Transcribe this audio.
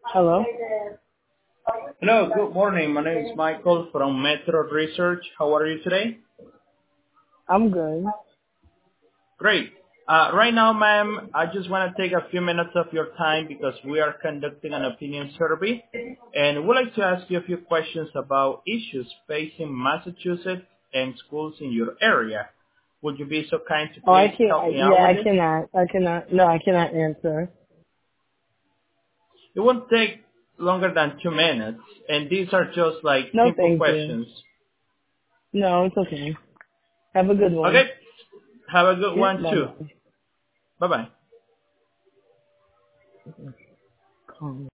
Hello? Hello, good morning. My name is Michael from Metro Research. How are you today? I'm good. Great. Right now, ma'am, I just want to take a few minutes of your time because we are conducting an opinion survey, and we'd like to ask you a few questions about issues facing Massachusetts and schools in your area. Would you be so kind to Oh, I please can't. help me out Yeah, with I this? cannot. I cannot. No, I cannot answer. It won't take longer than 2 minutes, and these are just like No, simple thank you. questions. No, it's okay. Have a good one. Okay? Have a good Yep, one too. bye-bye. Bye-bye. Calm